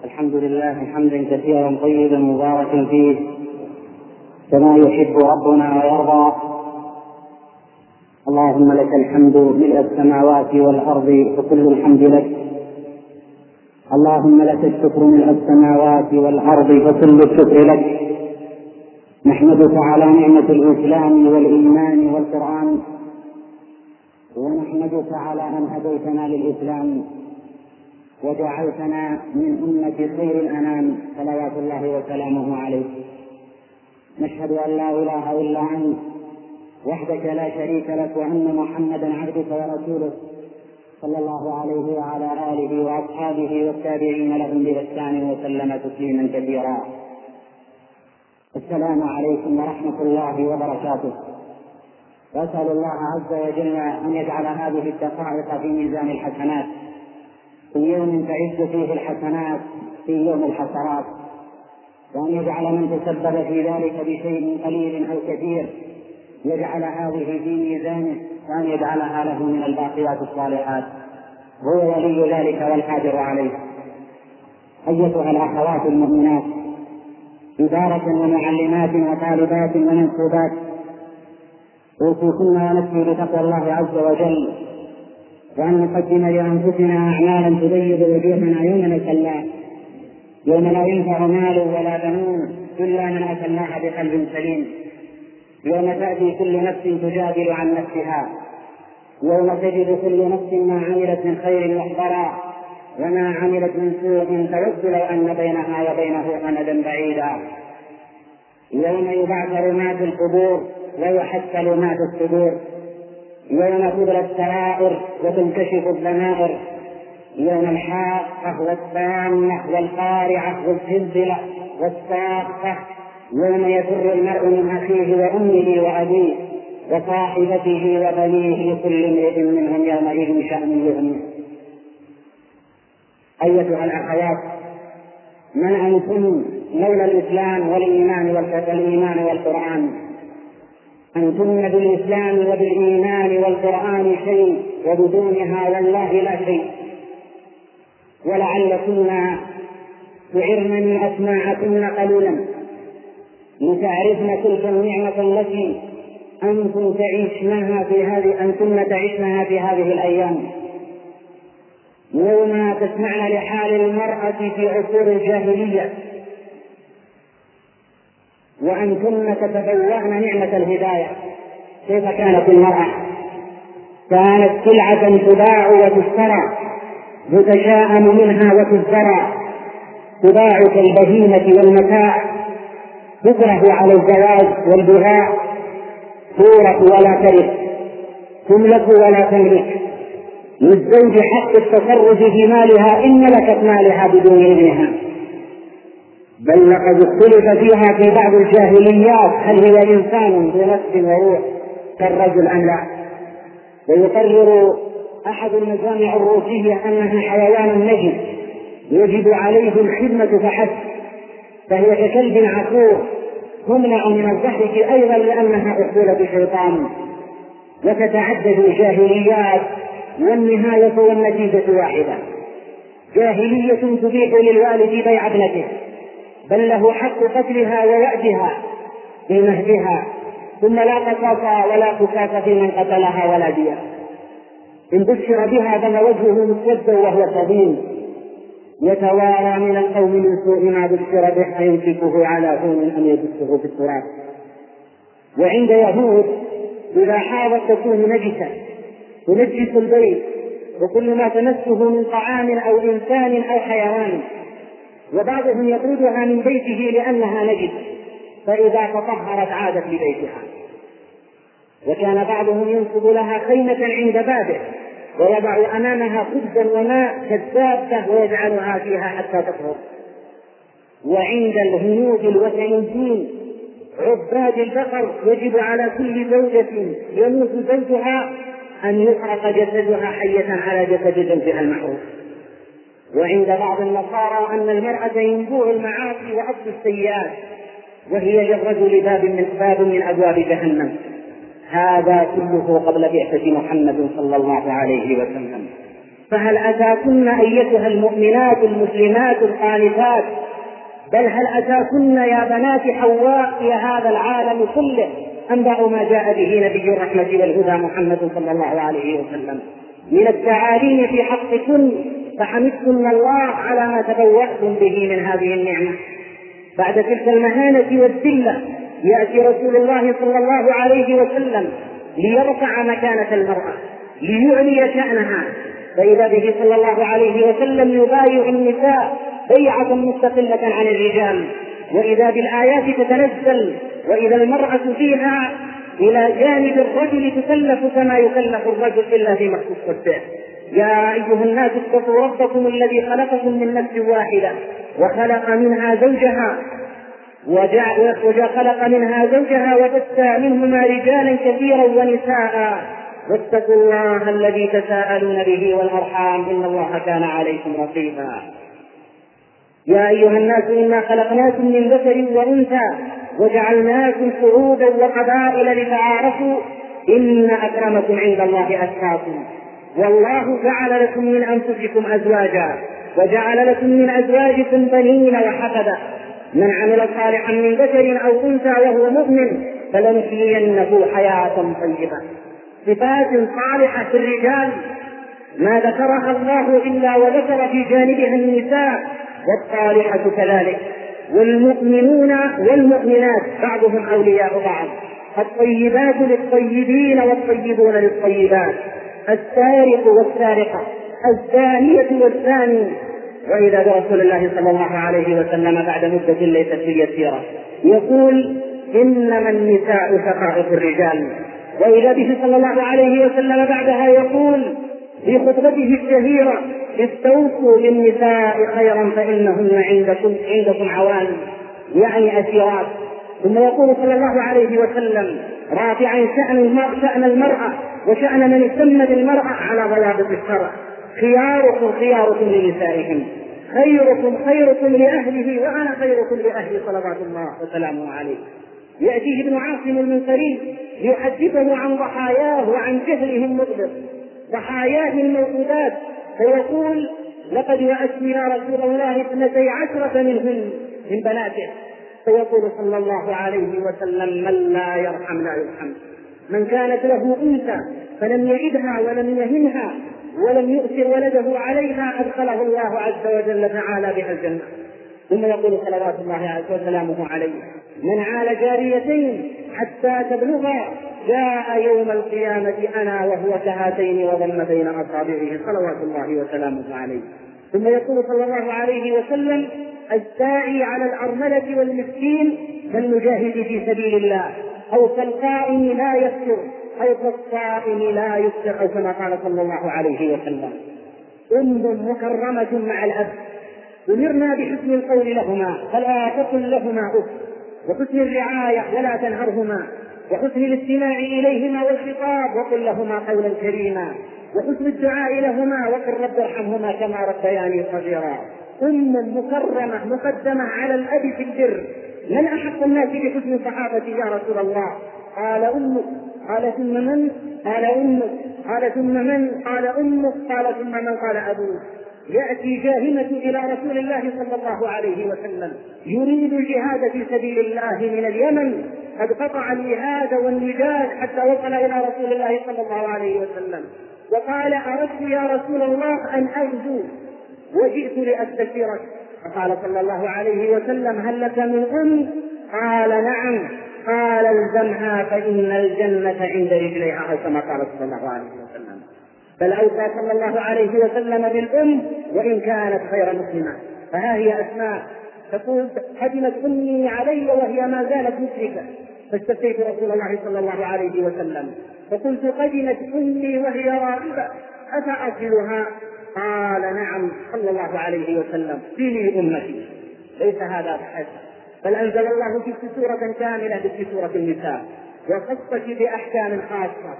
الحمد لله حمدا كثيرا طيبا مباركا فيه كما يحب ربنا ويرضى. اللهم لك الحمد ملء السماوات والأرض وكل الحمد لك. اللهم لك الشكر ملء السماوات والأرض وكل الشكر لك. نحمدك على نعمة الإسلام والإيمان والقرآن، ونحمدك على أن هديتنا للإسلام وجعلتنا من أمة خير الأنام صلوات الله وسلامه عليه. نشهد أن لا إله إلا أنت وحدك لا شريك لك، وأن محمدا عبدك ورسولك صلى الله عليه وعلى آله وأصحابه والتابعين لهم بإحسان وسلم تسليما كثيرا. السلام عليكم ورحمة الله وبركاته. وأسأل الله عز وجل أن يجعل هذه الدقائق في ميزان الحسنات، في يوم تعز فيه الحسنات في يوم الحسرات، وأن يجعل من تسبب في ذلك بشيء قليل أو كثير يجعل هذه في ميزانه، وأن يجعلها له من الباقيات الصالحات، هو ولي ذلك والقادر عليه. أيتها الأخوات المؤمنات، إدارة ومعلمات وطالبات ومنسوبات، أوصيكن ونفسي بتقوى الله عز وجل، وأن نقدم لأنفسنا أعمالا تبيض وجوهنا يوم نلقى الله، يوم لا ينفع مال ولا بنون إلا من أتى الله بقلب سليم، يوم تأتي كل نفس تجادل عن نفسها، يوم تجد كل نفس ما عملت من خير محضرا وما عملت من سوء تود لو أن بينها وبينه أمدا بعيدا، يوم يبعث رماة القبور ويحسل ما في الصدور، يوم تبلى السرائر وتنكشف الضمائر، يوم الحاقة والطامة والقارعة والزلزلة والصاخة، يوم يفر المرء من أخيه وأمه وأبيه وصاحبته وبنيه لكل امرئ منهم يومئذ شأن يغنيه. أيتها الأخوات، من أنتم لولا الإسلام والإيمان والقرآن؟ أنتن بالإسلام وبالإيمان والقرآن شيء، وبدونها والله لا شيء. ولعلكن تعرن أسماعكن قليلا لتعرفن تلك النعمة التي أنتن تعيشنها في هذه الأيام، يوم تسمعن لحال المرأة في عصور الجاهلية، وأنتن تتبوأن نعمة الهداية. كيف كانت المرأة؟ كانت سلعة تباع وتشترى، يتشاءم منها وتزرع، تباع كالبهيمة والمتاع، تكره على الزواج والبغاء، تورث ولا ترث، تملك ولا تملك، للزوج حق التصرف في مالها إن ملكت مالها بدون إذنها. بل لقد اختلف فيها في بعض الجاهليات هل هو إنسان بنفس وروح كالرجل أم لا. ويقرر أحد المجامع الروسية أنها حيوان نجس يجب عليه الخدمة فحسب، فهي ككلب عقور تمنع من الضحك أيضا لأنها أخولة شيطان. وتتعدد الجاهليات والنهاية والنتيجة واحدة، جاهلية تبيح للوالد بيع ابنته، بل له حق قتلها ووأدها في مهدها، ثم لا قصاص ولا قصاص في من قتلها ولا دية. إن بشر بها بل وجهه مسودا وهو كظيم، يتوارى من القوم من سوء ما بشر به أيمسكه على هون أم يدسه في التراب. وعند يهود إذا حاضت تكون نجسة، تنجس البيت وكل ما تمسه من طعام أو إنسان أو حيوان، وبعضهم يطردها من بيته لأنها نجسة، فإذا تطهرت عادت لبيتها. وكان بعضهم ينصب لها خيمة عند بابه ويضع أمامها خبزا وماء كالدابة ويجعلها فيها حتى تطهر. وعند الهنود الوثنيين عباد البقر يجب على كل زوجة يموت زوجها أن يحرق جسدها حية على جسد زوجها المحروق. وعند بعض النصارى أن المرأة ينبوع المعاصي وأصل السيئات، وهي للرجل باب من أبواب جهنم. هذا كله قبل بعثة محمد صلى الله عليه وسلم. فهل أتاكن أيتها المؤمنات المسلمات القانتات، بل هل أتاكن يا بنات حواء يا هذا العالم كله أنبأ ما جاء به نبي الرحمة والهدى محمد صلى الله عليه وسلم من التعاليم في حقكن، فحمدكن الله على ما تبوأتم به من هذه النعمة. بعد تلك المهانة والذلة يأتي رسول الله صلى الله عليه وسلم ليرفع مكانة المرأة، ليعلي شأنها، فإذا به صلى الله عليه وسلم يبايع النساء بيعة مستقلة عن الرجال، وإذا بالآيات تتنزل، وإذا المرأة فيها إلى جانب الرجل تكلف كما يكلف الرجل إلا في مخصوص به. يا أيها الناس اتقوا ربكم الذي خلقكم من نفس واحدة وخلق منها زوجها وبث منهما رجالا كثيرا ونساء واتقوا الله الذي تساءلون به والأرحام إن الله كان عليكم رقيبا. يا أيها الناس إنا خلقناكم من ذكر وأنثى وجعلناكم شعوبا وقبائل لتعارفوا إن أكرمكم عند الله أتقاكم والله جعل لكم من أنفسكم أزواجا وجعل لكم من أزواجكم بنين وحفدا من عمل صالحا من ذكر أو أنثى وهو مؤمن فلنحيينه حياة طيبة. صفات صالحة في الرجال ما ذكرها الله إلا وذكر في جانبها النساء والصالحة كذلك، والمؤمنون والمؤمنات بعضهم أولياء بعض، الطيبات للطيبين والطيبون للطيبات، السارق والسارقة، الزانية والزاني. وإذا برسول الله صلى الله عليه وسلم بعد مدة ليست باليسيرة يقول إنما النساء شقائق الرجال، وإذا به صلى الله عليه وسلم بعدها يقول في خطبته الشهيرة استوصوا بالنساء خيرا فإنهن عندكم عوان، يعني أسيرات. ثم يقول صلى الله عليه وسلم رافعا شأن المرأة وشأن من اهتم بالمرأة على ضوابط الشرع: خياركم خياركم لنسائهم، خيركم لأهله وأنا خيركم لأهلي صلوات الله وسلامه عليه. يأتيه ابن عاصم المنكري ليحدثه عن ضحاياه وعن جهله المطبق، ضحاياه الموجودات، فيقول لقد وأتني يا رسول الله 12 منهن من بناته، فيقول صلى الله عليه وسلم من لا يرحم لا يرحم. من كانت له أنثى فلم يعدها ولم يهنها ولم يؤثر ولده عليها أدخله الله عز وجل تعالى بها الجنة. ثم يقول صلوات الله وسلامه عليه من عال جاريتين حتى تبلغا جاء يوم القيامة أنا وهو كهاتين وضم بين أصابعه صلوات الله وسلامه عليه. ثم يقول صلى الله عليه وسلم الساعي على الأرملة والمسكين كالمجاهد في سبيل الله، أو كالقائم لا يفطر، أو كالصائم لا يفطر، أو كما قال صلى الله عليه وسلم. أم مكرمة مع الأب، أمرنا بحسن القول لهما فلا تقل لهما أف، وحسن الرعاية ولا تنهرهما، وحسن الاستماع إليهما والخطاب وقل لهما قولا كريما، وحسن الدعاء لهما وقل رب ارحمهما كما ربياني صغيرا. أم مكرمة مقدمة على الأب في البر. من أحق الناس بحسن صحابتي يا رسول الله؟ قال أمك. قال ثم من؟ قال أمك. قال ثم من؟ قال أمك. قال ثم من؟ قال أبوك. يأتي جاهمة إلى رسول الله صلى الله عليه وسلم يريد الجهاد في سبيل الله من اليمن، قد قطع الجهاد والنجاد حتى وصل إلى رسول الله صلى الله عليه وسلم، وقال أردت يا رسول الله أن أغزو وجئت لأستشيرك. فقال صلى الله عليه وسلم هل لك من أم؟ قال نعم. قال الزمها فإن الجنة عند رجليها، أو كما قال صلى الله عليه وسلم. بل أوصى صلى الله عليه وسلم بالأم وإن كانت غير مسلمة. فها هي أسماء تقول قدمت أمي علي وهي ما زالت مشركة، فاستفتيت رسول الله صلى الله عليه وسلم فقلت قدمت أمي وهي راغبة أفأصلها؟ قال نعم صلى الله عليه وسلم صلي أمتي. ليس هذا بحسب، بل أنزل الله في سورة كاملة في سورة النساء وخصك بأحكام خاصة،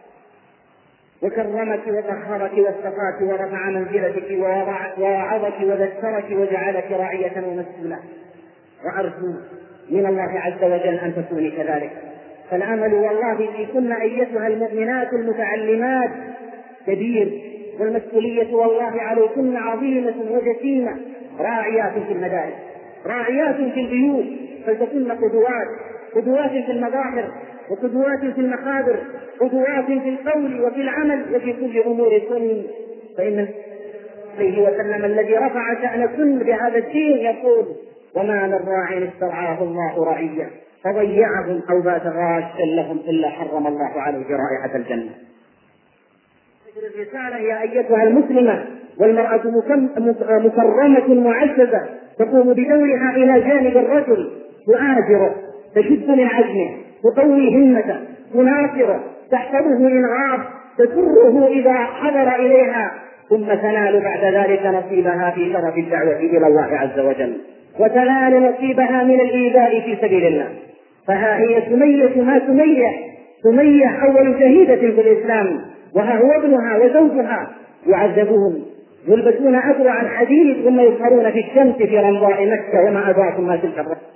وكرمك وطهرك واصطفاك ورفع منزلتك ووعظك وذكرك وجعلك راعية ومسؤولة. وأرجو من الله عز وجل أن تكوني كذلك. فالعمل والله فيكن أيتها المؤمنات المتعلمات كبير، والمسؤولية والله عليكن عظيمة وجسيمة. راعيات في المدارس، راعيات في البيوت، فلتكن قدوات في المظاهر، وقدوات في المخابر، قدوات في القول وفي العمل وفي كل أموركم. فإن عليه وسلم الذي رفع شأنكن بهذا الدين يقول: وما من راع استرعاه الله رعية فضيعهم أو بات غاشا لهم إلا حرم الله عليه رائحة الجنة. الرسالة يا أيتها المسلمة، والمرأة مكرمة معززة تقوم بدورها إلى جانب الرجل، تؤازره، تشد من عزمه، تقوي همته، تناصره، تحفظه إن غاب، تسره إذا حضر إليها، ثم تنال بعد ذلك نصيبها في شرف الدعوة إلى الله عز وجل، وتنال نصيبها من الإيذاء في سبيل الله. فها هي سمية أول شهيدة في الإسلام، وها هو ابنها وزوجها يعذبون، يلبسون أدرع الحديد ثم يسهرون في الشمس في رمضاء مكة، وما أدراكم ما تلك الرسول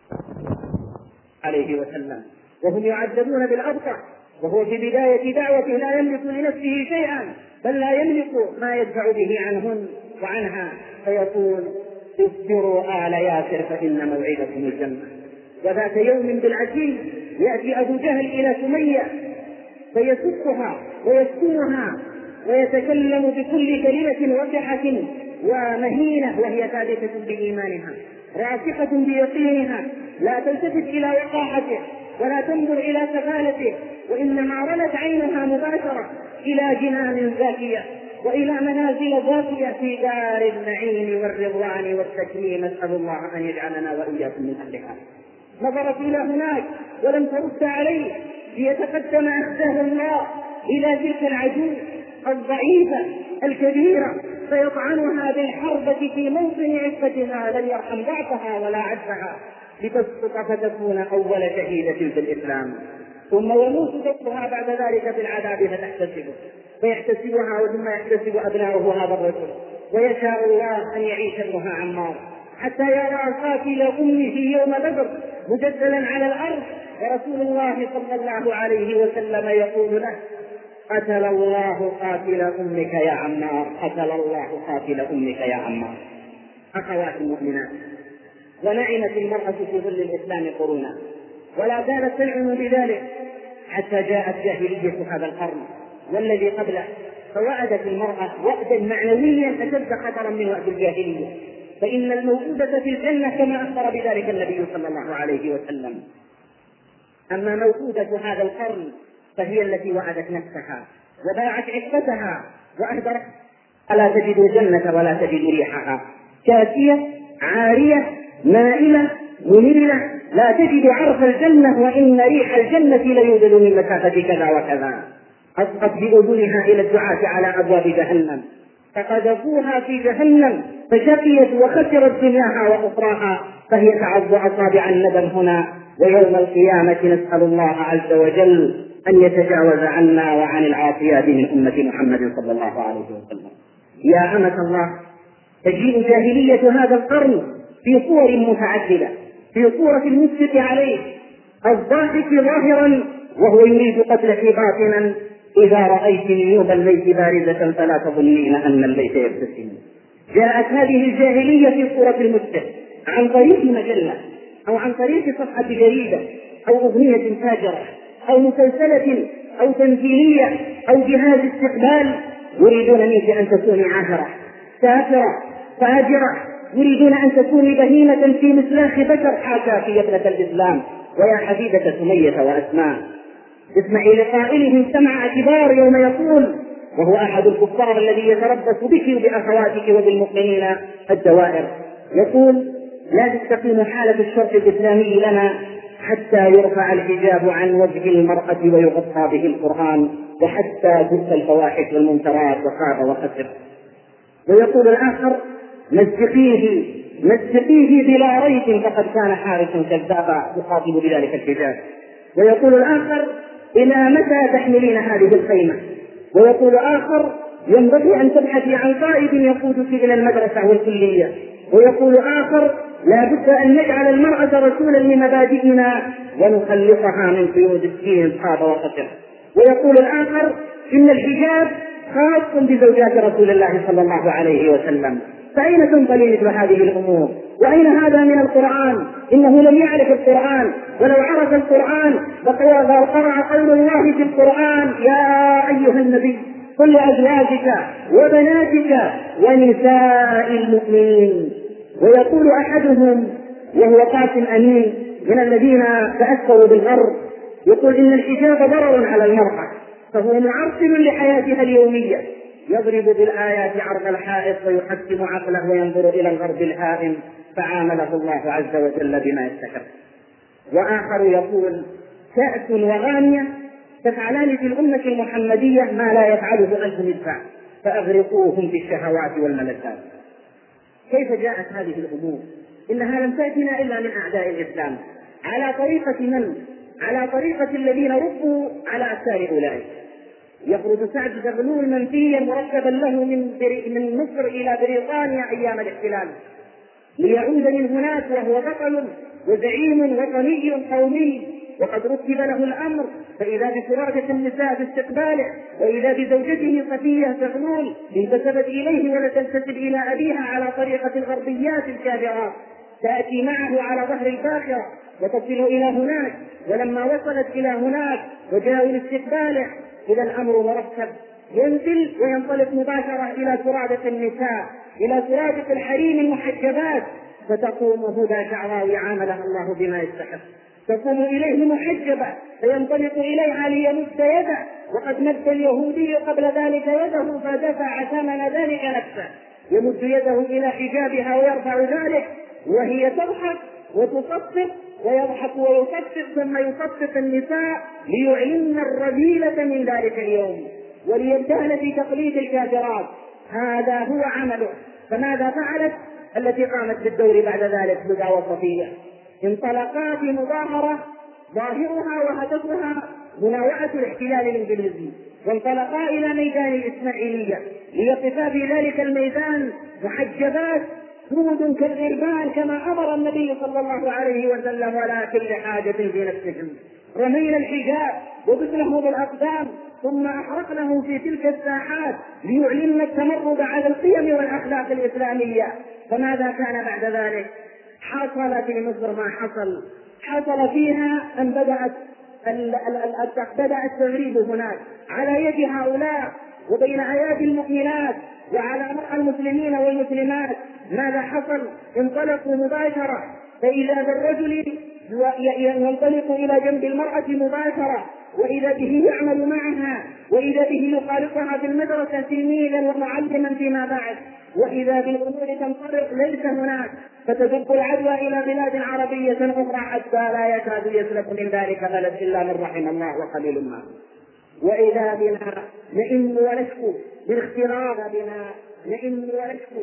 عليه وسلم، وهم يعذبون بالأبطح، وهو في بداية دعوته لا يملك لنفسه شيئا، بل لا يملك ما يدفع به عنهن وعنها، فيقول: اصبروا آل ياسر فإن موعدكم الجنة. وذات يوم بالعشي يأتي أبو جهل إلى سمية فيسبها ويشتمها ويتكلم بكل كلمة وقحة ومهينة، وهي ثابتة بإيمانها راسخة بيقينها، لا تلتفت إلى وقاحته ولا تنظر إلى سفالته، وإنما رمت عينها مباشرة إلى جنان زاكية وإلى منازل زاكية في دار النعيم والرضوان والتكريم. نسأل الله أن يجعلنا وإياكم من أهلها. نظرت إلى هناك ولم ترد عليه ليتقدم أخذه الله إلى تلك العجوز الضعيفة الكبيرة فيطعنها بالحربة في موطن عفتها، لن يرحم ضعفها ولا عجزها، لتسقط فتكون أول شهيدة في الإسلام، ثم يموت ضبطها بعد ذلك بالعذاب فتحتسبه فيحتسبها، وثم يحتسب أبناؤه هذا الرجل، ويشاء الله أن يعيش ابنها عمار حتى يرى قاتل أمه يوم بدر مجدلا على الأرض، ورسول الله صلى الله عليه وسلم يقول له: قتل الله قاتل أمك يا عمار، قتل الله قاتل أمك يا عمار. أخوات المؤمنات، ونعمت المرأة في ظل الإسلام قرونا، ولا زالت تنعم بذلك حتى جاءت جاهلية هذا القرن والذي قبله، فوعدت المرأة وعدا معنويا أشد خطرا من وعد الجاهلية، فإن الموعودة في الجنة كما أخبر بذلك النبي صلى الله عليه وسلم. أما موعودة هذا القرن فهي التي وعدت نفسها وباعت عفتها وأهدرت، ألا تجد الجنة ولا تجد ريحها، كاسية عارية مائلة منيلة، لا تجد عرف الجنة، وإن ريح الجنة ليوجد من مسافة كذا وكذا. أصغت بأذنها إلى الدعاة على أبواب جهنم فقذفوها في جهنم فشقيت وخسرت دنياها وأخراها، فهي تعض أصابع الندم هنا ويوم القيامة. نسأل الله عز وجل أن يتجاوز عنا وعن العاصيات من أمة محمد صلى الله عليه وسلم. يا أمة الله، تجيء جاهلية هذا القرن في صور متعددة، في صورة المشفق عليه الضاحك ظاهرا وهو يريد قتلك باطنا: إذا رأيت نيوب الليل بارزة فلا تظنين أن الليل يبتسم. جاءت هذه الجاهلية في صورة المشفق عن طريق مجلة أو عن طريق صفحة جريدة أو أغنية فاجرة أو مسلسلة أو تمثيلية أو جهاز استقبال، يريدون منك أن تكوني عاهرة سافرة فاجرة، يريدون أن تكوني بهيمة في مسلاخ بشر. حاشا في ابنة الإسلام ويا حبيبة سمية وأسماء، اسمعي لقائلهم سمع اعتبار يوم يقول، وهو أحد الكفار الذي يتربص بك وبأخواتك وبالمؤمنين الدوائر، يقول: لا تستقيم حالة الشرط الإسلامي لنا حتى يرفع الحجاب عن وجه المرأة ويغطى به القرآن، وحتى تبقى الفواحش والمنكرات وخاب وخسر. ويقول الآخر: مزقيه بلا ريب فقد كان حارسا كذابا، يخاطب بذلك الحجاب. ويقول الآخر: إلى متى تحملين هذه الخيمة؟ ويقول آخر: ينبغي أن تبحثي عن قائد يقودك إلى المدرسة والكلية. ويقول آخر: لا بد أن نجعل المرأة رسولا لمبادئنا ونخلصها من قيود الدين خاب وخسر. ويقول الآخر: إن الحجاب خاص بزوجات رسول الله صلى الله عليه وسلم. فأين تنقل مثل هذه الأمور؟ وأين هذا من القرآن؟ إنه لم يعرف القرآن، ولو عرف القرآن لقرأ قول الله في القرآن: يا أيها النبي قل لأزواجك وبناتك ونساء المؤمنين. ويقول أحدهم وهو قاسم أمين من الذين تأثروا بالغرب، يقول: إن الحجاب ضرر على المرأة، فهو معرض لحياتها اليومية، يضرب بالآيات عرض الحائط ويحكم عقله وينظر إلى الغرب الهائم، فعامله الله عز وجل بما يستحق. وآخر يقول: كأس وغانية تفعلان في الأمة المحمدية ما لا يفعله ألف مدفع، فأغرقوهم في الشهوات والملذات. كيف جاءت هذه الأمور؟ إنها لم تأتنا إلا من أعداء الإسلام. على طريقة من؟ على طريقة الذين ربوا على أفكار أولئك. يخرج سعد زغلول منفيا مركبا له من مصر إلى بريطانيا أيام الاحتلال، ليعود من هناك وهو بطل وزعيم وطني قومي، وقد رتب له الأمر، فإذا بسرادة النساء في استقباله، وإذا بزوجته صفية زغلول انتسبت إليه ولتنتسب إلى أبيها على طريقة الغربيات الكافرات، تأتي معه على ظهر الباخرة وتصل إلى هناك. ولما وصلت إلى هناك وجاءوا لاستقباله إذا الأمر مرتب، ينزل وينطلق مباشرة إلى سرادة النساء، إلى سرادة الحريم المحجبات، فتقوم هدى شعراوي عاملها الله بما يستحق، تقوم إليه محجبة فينطلق إليها ليمد يده، وقد مد اليهودي قبل ذلك يده فدفع ثمن ذلك نفسه، يمد يده إلى حجابها ويرفع ذلك، وهي تضحك وتصفق ويضحك ويصفق، ثم يصفق النساء ليعلن الرذيلة من ذلك اليوم وليبدأن في تقليد الكافرات. هذا هو عمله. فماذا فعلت التي قامت بالدور بعد ذلك؟ هدى وصفية انطلقا في مظاهرة ظاهرها وهدفها مناوعة الاحتلال الإنجليزي، وانطلقا إلى ميدان الإسماعيلية ليقفا في ذلك الميدان محجبات سود كالغربان كما أمر النبي صلى الله عليه وسلم، ولا كل حاجة في نفسهم. رمينا الحجاب وبثنه بالأقدام ثم أحرقنه في تلك الساحات ليعلن التمرد على القيم والأخلاق الإسلامية. فماذا كان بعد ذلك؟ حصل في مصر ما حصل فيها أن بدأ التغريب هناك على يد هؤلاء وبين أيادي المؤمنات وعلى مرأى المسلمين والمسلمات. ماذا حصل؟ انطلقوا مباشرة، فإذا بالرجل ينطلق إلى جنب المرأة مباشرة، وإذا به يعمل معها، وإذا به يخالطها في المدرسة تلميذا ومعلما فيما بعد، وإذا بالأمور تنطلق ليس هناك، فتدب العدوى إلى بلاد عربية أخرى حتى لا يكاد يسلك من ذلك بلد إلا من رحم الله وقليل ما. وإذا بنا نئن ونشكو من اختراق بنا، نئن ونشكو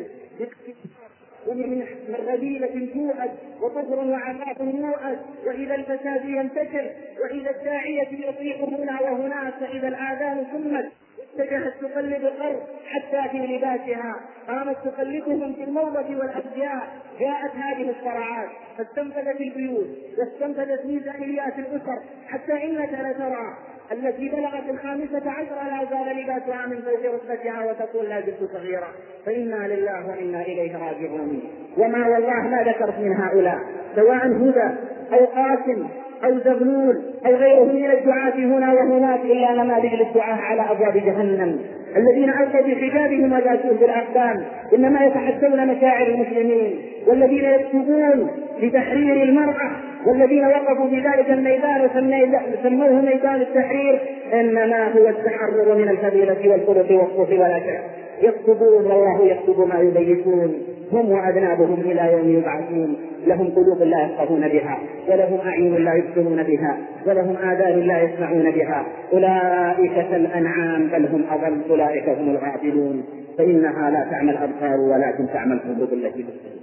ومن رذيلة توعد وطهر وعفاف يوعد، وإذا الفساد ينتشر، وإذا الداعية يطيق هنا وهناك، فإذا الآذان سمت اتجهت تقلد الأرض حتى في لباسها، قامت تقلدهم في الموضة والأزياء. جاءت هذه الصراعات فاستنفذت البيوت واستنفذت ميزانيات الأسر، حتى إنك لترى التي بلغت 15 لا زال لباسها من فوق ركبتها وتقول لا زلت صغيرة. فإنا لله وإنا إليه راجعون. وما والله ما ذكرت من هؤلاء سواء هدى أو قاسم أو زغلول أو غيره من الدعاة هنا وهناك إلا نماذج للدعاة على أبواب جهنم، الذين ألقوا بحجابهم وجاسوه بالأقدام إنما يتحدون مشاعر المسلمين، والذين يكتبون لتحرير المرأة، والذين وقفوا في ذلك الميدان سموه ميدان التحرير، إنما هو التحرر من الفضيلة والخلق والصوف ولا شيء. يكتبون والله يكتب ما يبيتون، هم وأذنابهم إلى يوم يبعثون. لهم قلوب لا يفقهون بها، ولهم أعين لا يبصرون بها، ولهم آذان لا يسمعون بها، أولئك كالأنعام بل هم أضل، أولئك هم الغافلون. فإنها لا تعمى الأبصار ولكن تعمى القلوب التي في الصدور.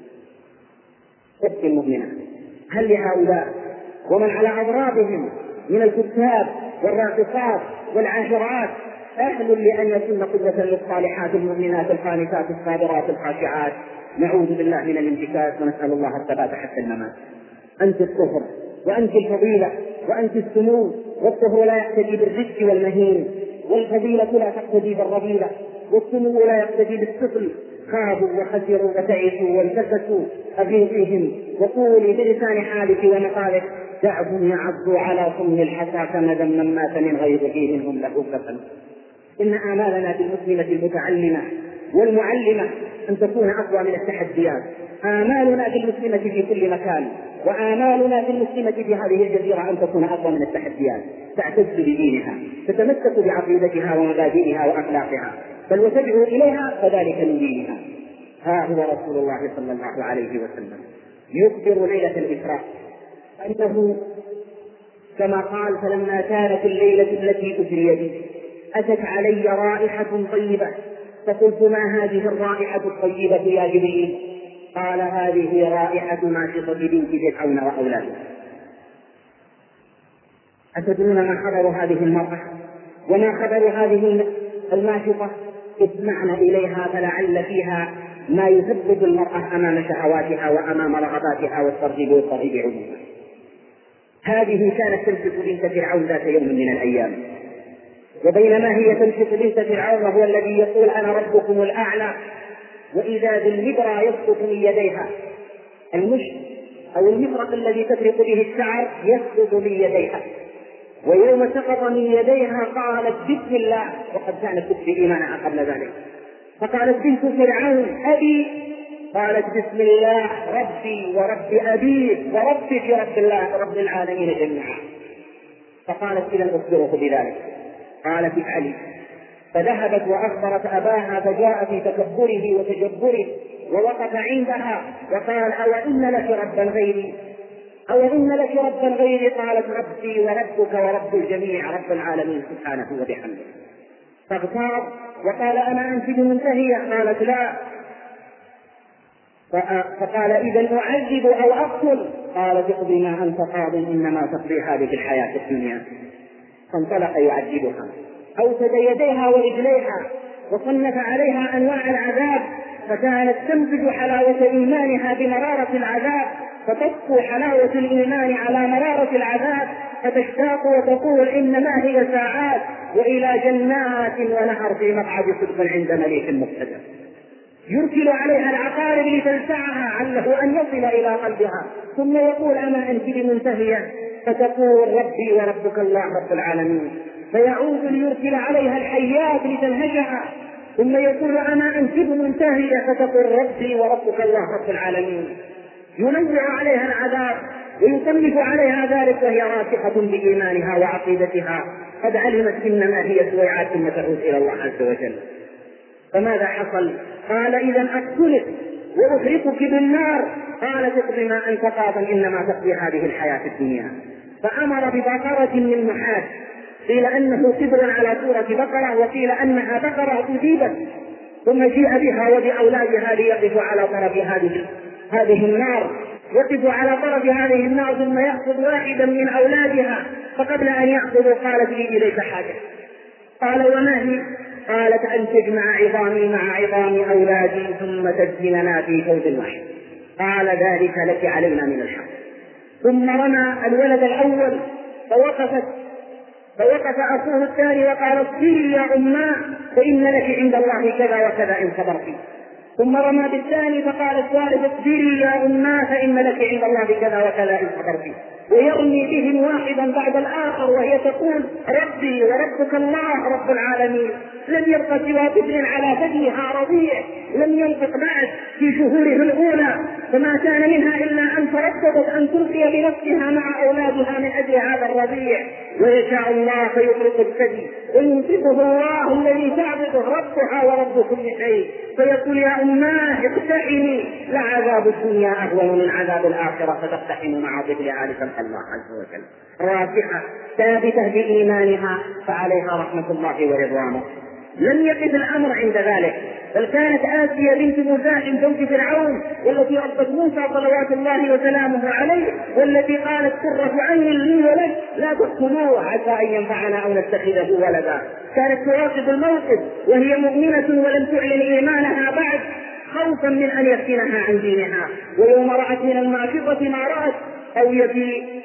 تبكي المؤمنة. هل لهؤلاء ومن على أضرابهم من الكتاب والراقصات والعاشرات أهل لأن يكون قدوة للصالحات المؤمنات القانتات الصابرات الخاشعات؟ نعوذ بالله من الانتكاس ونسأل الله الثبات حتى الممات. أنت الطهر وأنت الفضيلة وأنت السمو، والطهر لا يقتدي بالرزق والمهين، والفضيلة لا تقتدي بالرذيلة، والسمو لا يقتدي بالسفل، خابوا وخسروا وتعسوا وانتكسوا أبيهم. وقولي بلسان حالك ومقالك دعهم يعضوا على صم الحسى كمدا من مات من غيره منهم له كفن. إن آمالنا بالمسلمة المتعلمة والمعلمة أن تكون أقوى من التحديات. آمالنا بالمسلمة في كل مكان، وآمالنا بالمسلمة في هذه الجزيرة أن تكون أقوى من التحديات. تعتز بدينها، تتمسك بعقيدتها ومبادئها وأخلاقها، بل وتدعو إليها فذلك من دينها. ها هو رسول الله صلى الله عليه وسلم يخبر ليلة الإسراء أنه كما قال: فلما كانت الليلة التي أسري بي أتت علي رائحة طيبة، فقلت: ما هذه الرائحة الطيبة يا جبريل؟ قال: هذه رائحة ماشطة بنت فرعون وأولاده. أتدرون ما خبر هذه المرأة وما خبر هذه الماشطة؟ اسمعنا إليها فلعل فيها ما يثبت المرأة أمام شهواتها وأمام رغباتها والترغيب عموما. هذه كانت تمسك بنت فرعون ذات يوم من الأيام، وبينما هي تمسك بنت فرعون وهو الذي يقول: أنا ربكم الأعلى، وإذا بالمبرى يسقط من يديها، المشط أو المفرق الذي تفرق به الشعر يسقط من يديها. ويوم سقط من يديها قالت: بسم الله، وقد كانت تخفي إيمانها قبل ذلك. فقالت بنت فرعون: أبي. قالت: بسم الله ربي ورب أبي وربك رب الله رب العالمين جميعا. فقالت: إذا أخبره بذلك. قالت: افعلي. فذهبت وأخبرت أباها، فجاء في تكبره وتجبره ووقف عندها وقال: أو إن لك ربا غيري؟ أو إن لك ربا غيري؟ قالت: ربي وربك ورب الجميع رب العالمين سبحانه وبحمده. فاغتاظ وقال: أنا أنت بمنتهية؟ قالت: لا. فقال: إذا أعذب أو أقتل؟ قالت: اقضي ما أنت قاض، إنما تقضي هذه الحياة الدنيا. فانطلق يعذبها، أوسد يديها ورجليها وصنف عليها أنواع العذاب، فكانت تمزج حلاوة إيمانها بمرارة العذاب، فتطفو حلاوة الإيمان على مرارة العذاب، فتشتاق وتقول: إنما هي ساعات، وإلى جنات ونهر في مقعد صدق عند مليك مقتدر. يرسل عليها العقارب لتلسعها عله أن يصل إلى قلبها، ثم يقول: أما أنت بمنتهية؟ فتقول: ربي وربك الله رب العالمين. فيعود ليرسل عليها الحيات لتنهشها، ثم يقول: أما أنت بمنتهية؟ فتقول: ربي وربك الله رب العالمين. ينزع عليها العذاب ويكلف عليها ذلك وهي راسخة بإيمانها وعقيدتها، قد علمت إنما هي سويعات ثم تعود إلى الله عز وجل. فماذا حصل؟ قال: إذا أقتلك وأحرقك بالنار. قالت: اقضي ما أنت قاض، إنما تقضي هذه الحياة الدنيا. فأمر ببقرة من نحاس، قيل أنه كبر على صورة بقرة، وقيل أنها بقرة أجيبت، ثم جيء بها وبأولادها ليقفوا على طرف هذه النار، يقف على طرف هذه النار، ثم يأخذ واحدا من أولادها، فقبل أن يأخذوا قالت: لي إليك حاجة. قال: وما هي؟ قالت: أن تجمع عظامي مع عظام أولادي ثم تدفننا في فوج واحد. قال: ذلك لك علينا من الحق. ثم رمى الولد الأول فوقف أخوه الثاني وقال: اصبري يا أماه فإن لك عند الله كذا وكذا إن صبرتِ. ثم رمى بالثاني فقال الثالث: اصبري يا أماه فإن لك عند الله كذا وكذا إن صبرتِ. ويرمي بهم واحدا بعد الآخر وهي تقول: ربي وربك الله رب العالمين. لم يبق سوى طفل على ثديها رضيع لم ينطق بعد في شهوره الأولى، فما كان منها إلا أن ترددت أن تلقي بنفسها مع أولادها من أجل هذا الرضيع. ويشاء الله فيطلق الثدي وينطقه الله الذي تعبده ربها ورب كل شيء، فيقول: يا أماه اقتحمي، لعذاب الدنيا أهون من عذاب الآخرة، فتقتحم مع طفلها لخلق الله عز وجل. راسخة ثابتة بإيمانها، فعليها رحمة الله ورضوانه. لم يقف الأمر عند ذلك، بل كانت آسيا بنت مزاحم زوج فرعون، والتي ربت موسى صلوات الله وسلامه عليه، والتي قالت: قرة عين لي ولد لا تقتلوه عسى أن ينفعنا أو نتخذه ولدا. كانت تراقب الموقف وهي مؤمنة ولم تعلن إيمانها بعد، خوفا من أن يفتنها عن دينها. ويوم رأت من المعشقة ما رأت، أو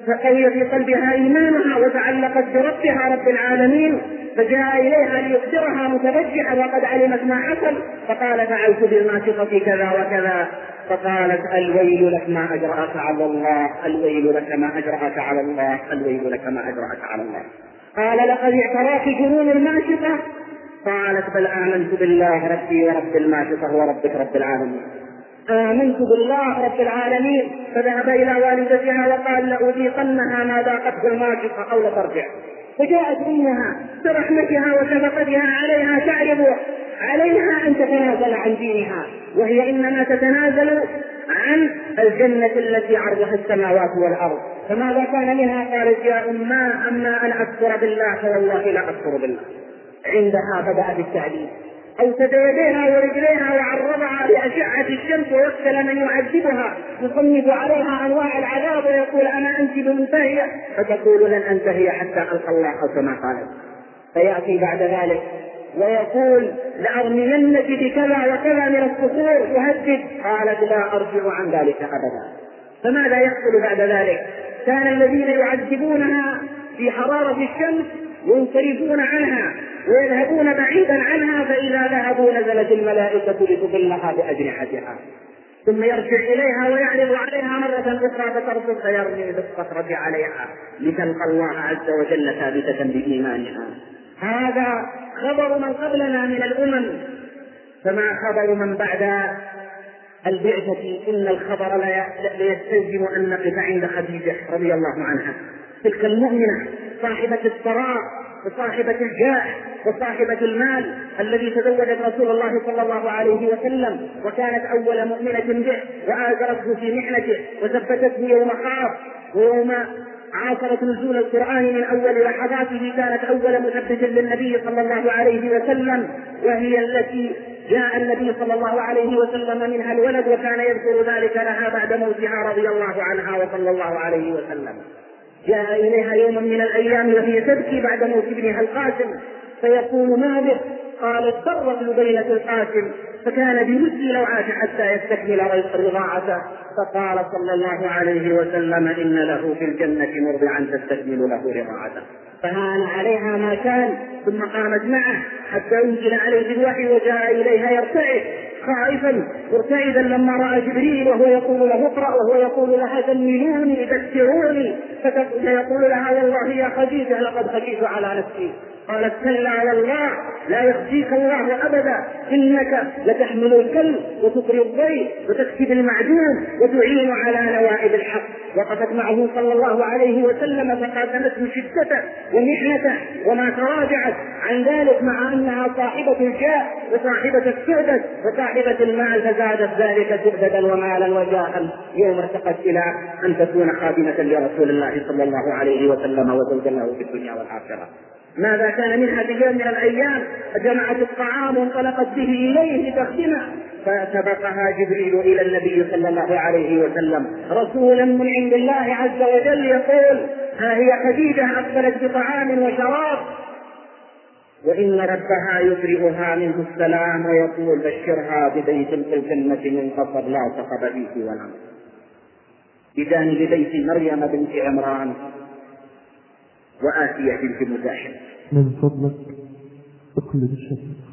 فقوي في قلبها إيمانها وتعلقت بربها رب العالمين، فجاء إليها ليخبرها متبجحا وقد علمت ما حصل، فقال فعلت بالماشطة كذا وكذا. فقالت الويل لك ما أجرأك على الله، الويل لك ما أجرأك على الله، الويل لك ما أجرأك على الله. قال لقد اعتراك جنون الماشطة؟ قالت بل آمنت بالله ربي ورب الماشطة وربك رب العالمين. آمنت بالله رب العالمين. فذهب إلى والدتها وقال لأذيقنها ما ذاقته الماشطة أو لترجع. فجاءت أمها برحمتها وشفقتها عليها تعرض عليها أن تتنازل عن دينها، وهي إنما تتنازل عن الجنة التي عرضها السماوات والأرض. فماذا كان منها؟ قالت يا أما أن أكفر بالله فوالله لا أكفر بالله. عندها بدأ بالتعليم، أوسد يديها ورجليها وعرضها لأشعة الشمس ووكل من يعذبها يصنف عليها أنواع العذاب ويقول أنا أنت بمنتهية، فتقول لن أنتهي حتى ألقى الله أو كما قالت. فيأتي بعد ذلك ويقول لأرمينك بكذا وكذا من الصخور يهدد، قالت لا أرجع عن ذلك أبدا. فماذا يحصل بعد ذلك؟ كان الذين يعذبونها في حرارة الشمس ينصرفون عنها ويذهبون بعيدا عنها، فإذا ذهبوا نزلت الملائكة لتظلها بأجنحتها، ثم يرجع إليها ويعرض عليها مرة أخرى فترفض فيرمي بالصخرة عليها لتلقى الله عز وجل ثابتة بإيمانها. هذا خبر من قبلنا من الأمم، فما خبر من بعد البعثة؟ إن الخبر لا يستلزم أن نقف عند خديجة رضي الله عنها، تلك المؤمنة صاحبة الثراء وصاحبة الجاه وصاحبة المال الذي تزوجت رسول الله صلى الله عليه وسلم، وكانت أول مؤمنة به وآزرته في محنته وثبتته يوم خاف ويوم عاصرت نزول القرآن من أول لحظاته، كانت أول مثبت للنبي صلى الله عليه وسلم، وهي التي جاء النبي صلى الله عليه وسلم منها الولد، وكان يذكر ذلك لها بعد موتها رضي الله عنها وصلى الله عليه وسلم. جاء إليها يوما من الأيام وهي تبكي بعد موت ابنها القاسم، فيقول ما به؟ قالت ضرت لبينة القاسم فكان بمثل لو عاش حتى يستكمل رضاعته، فقال صلى الله عليه وسلم إن له في الجنة مرضعا تستكمل له رضاعته. فهان عليها ما كان، ثم قامت معه حتى أنزل عليه الوحي وجاء إليها يرتعد خائفا مرتعدا لما رأى جبريل وهو يقول له اقرأ وهو يقول لها زملوني دثروني، فيقول لها والله يا خديجة لقد خشيت على نفسي. قالت كلا والله لا يخزيك الله أبدا، إنك لتحمل الكلب وتقري الضيف وتكسب المعدوم وتعين على نوائب الحق. وقفت معه صلى الله عليه وسلم فقاتلته شدته ومحنته وما تراجعت عن ذلك، مع أنها صاحبة الجاه وصاحبة السعدة وصاحبة المال، فزادت ذلك سعدة ومالا وجاها يوم ارتقت إلى أن تكون خادمة لرسول الله صلى الله عليه وسلم وزوجا له في الدنيا والآخرة. ماذا كان منها في يوم من الأيام؟ جمعت الطعام وانطلقت به إليه لتخدمه، فسبقها جبريل إلى النبي صلى الله عليه وسلم رسولا من عند الله عز وجل يقول ها هي خديجة أقبلت بطعام وشراب وإن ربها يفرغها منه السلام ويقول بشرها ببيت في الجنة من قصر لا صخب فيه ولا ماء، بجانب بيت مريم بنت عمران وآسية بنت مزاحم. من فضلك اقلب الشاشة.